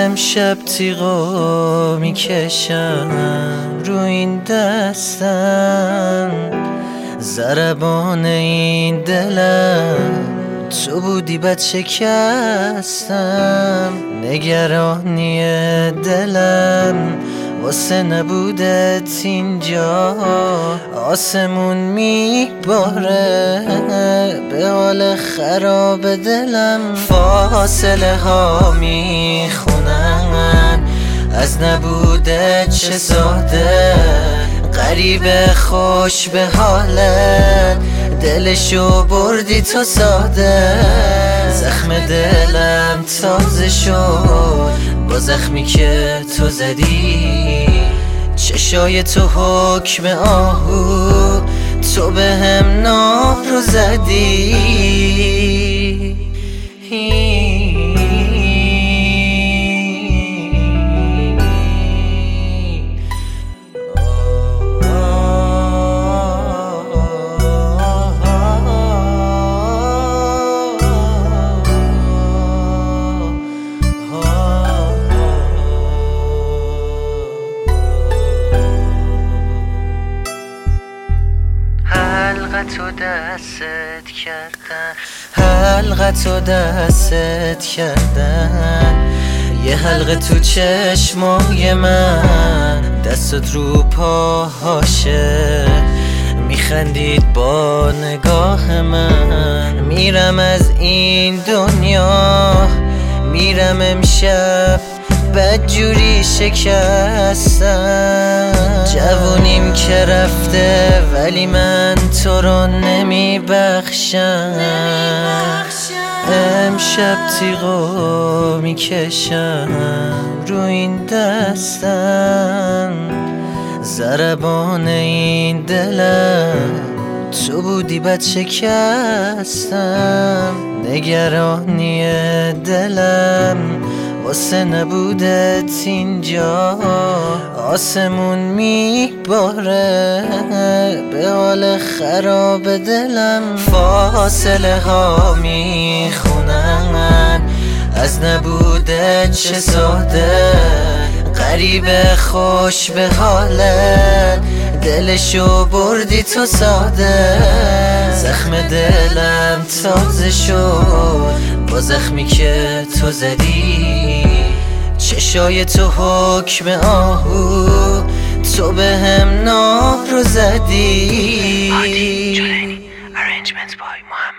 امشب تیغو میکشم رو این دستم، ضربان این دلم تو بودی بد شکستم. نگرانی دلم واسه نبودت اینجا، آسمون میباره به حال خراب دلم. فاصله ها میخونن از نبودت چه ساده، غریب خوش به حالت دلشو بردی تو ساده. زخم دلم تازه شد با زخمی که تو زدی، چشای تو حکم آهو تو به هم نار رو زدی. حلقتو دستت کردن، حلقتو دستت کردن، یه حلقه تو چشمای من، دستت رو پاهاشه، میخندید با نگاه من. میرم از این دنیا، میرم امشب بدجوری شکستم. جوونیم که رفته ولی من تو رو نمیبخشم. امشب تیغو میکشم رو این دستم، ضربان این دلم تو بودی بد شکستم. نگرانی دلم واسه نبودت اینجا، آسمون میباره به حال خراب دلم. فاصله ها میخونن از نبودت چه ساده، غریب خوش به حالت دلشو بردی تو ساده. زخم دلم تازه شد با زخمی که تو زدی، چشای تو حکم آهو تو به هم نار رو زدی. Arrangements by Muhammad.